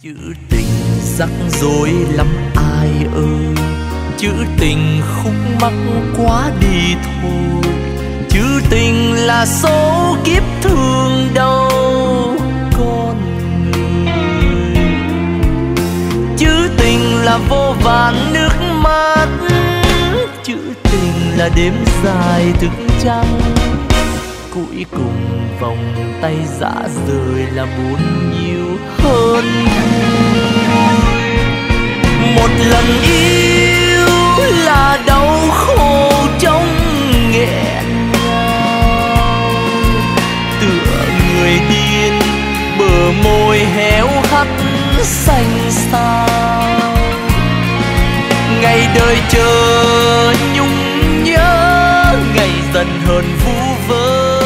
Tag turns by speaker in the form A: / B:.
A: Chữ tình rắc rối lắm ai ơi, chữ tình khúc mắc quá đi thôi. Chữ tình là số kiếp thương đau con người. Chữ tình là vô vàn nước mắt, chữ tình là đêm dài thức trắng. Cuối cùng vòng tay dã rời là buồn nhiều hơn. Một lần yêu là đau khổ trong nghẹn ngào, tựa người điên bờ môi héo hắt xanh xao. Ngày đời chờ nhung nhớ, ngày dần hờn vu vơ.